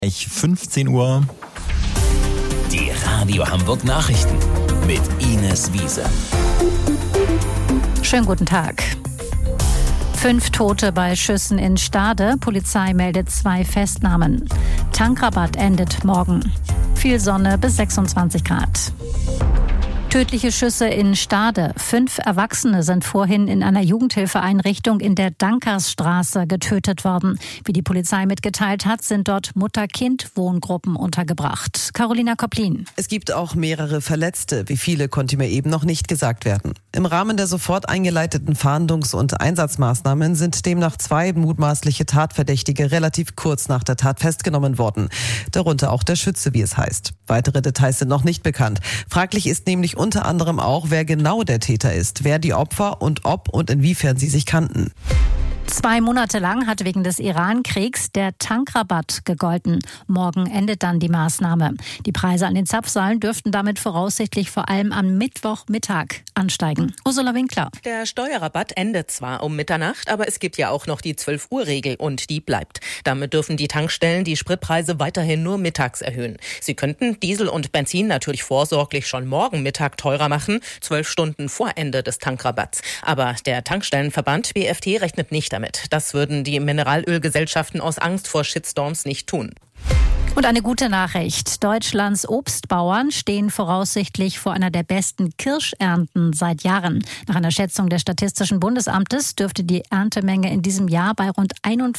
15 Uhr. Die Radio Hamburg Nachrichten mit Ines Wiese. Schönen guten Tag. 5 Tote bei Schüssen in Stade. Polizei meldet 2 Festnahmen. Tankrabatt endet morgen. Viel Sonne bis 26 Grad. Tödliche Schüsse in Stade. 5 Erwachsene sind vorhin in einer Jugendhilfeeinrichtung in der Dankersstraße getötet worden. Wie die Polizei mitgeteilt hat, sind dort Mutter-Kind-Wohngruppen untergebracht. Carolina Koplin. Es gibt auch mehrere Verletzte. Wie viele, konnte mir eben noch nicht gesagt werden. Im Rahmen der sofort eingeleiteten Fahndungs- und Einsatzmaßnahmen sind demnach 2 mutmaßliche Tatverdächtige relativ kurz nach der Tat festgenommen worden. Darunter auch der Schütze, wie es heißt. Weitere Details sind noch nicht bekannt. Fraglich ist nämlich unter anderem auch, wer genau der Täter ist, wer die Opfer und ob und inwiefern sie sich kannten. 2 Monate lang hat wegen des Iran-Kriegs der Tankrabatt gegolten. Morgen endet dann die Maßnahme. Die Preise an den Zapfsäulen dürften damit voraussichtlich vor allem am Mittwochmittag ansteigen. Ursula Winkler. Der Steuerrabatt endet zwar um Mitternacht, aber es gibt ja auch noch die 12-Uhr-Regel und die bleibt. Damit dürfen die Tankstellen die Spritpreise weiterhin nur mittags erhöhen. Sie könnten Diesel und Benzin natürlich vorsorglich schon morgen Mittag teurer machen, 12 Stunden vor Ende des Tankrabatts. Aber der Tankstellenverband BFT rechnet nicht damit. Das würden die Mineralölgesellschaften aus Angst vor Shitstorms nicht tun. Und eine gute Nachricht. Deutschlands Obstbauern stehen voraussichtlich vor einer der besten Kirschernten seit Jahren. Nach einer Schätzung des Statistischen Bundesamtes dürfte die Erntemenge in diesem Jahr bei rund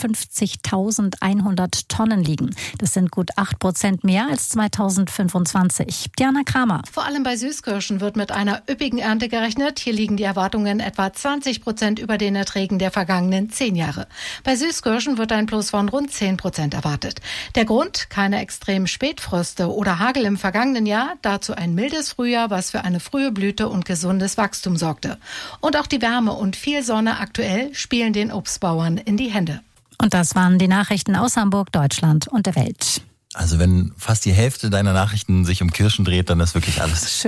51.100 Tonnen liegen. Das sind gut 8% mehr als 2025. Diana Kramer. Vor allem bei Süßkirschen wird mit einer üppigen Ernte gerechnet. Hier liegen die Erwartungen etwa 20% über den Erträgen der vergangenen 10 Jahre. Bei Süßkirschen wird ein Plus von rund 10% erwartet. Der Grund? Keine extremen Spätfröste oder Hagel im vergangenen Jahr, dazu ein mildes Frühjahr, was für eine frühe Blüte und gesundes Wachstum sorgte. Und auch die Wärme und viel Sonne aktuell spielen den Obstbauern in die Hände. Und das waren die Nachrichten aus Hamburg, Deutschland und der Welt. Also wenn fast die Hälfte deiner Nachrichten sich um Kirschen dreht, dann ist wirklich alles